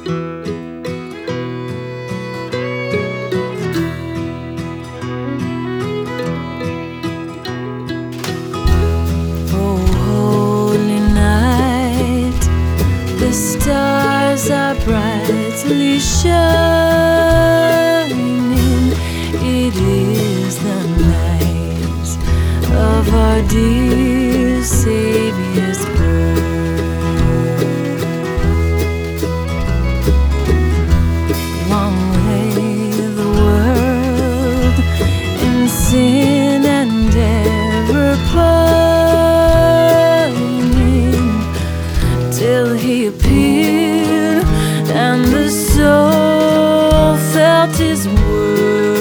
The stars are brightly shining. It is the night of our dear Savior's birth. Long lay the world in sin and error pining, till He appeared and the soul felt His word.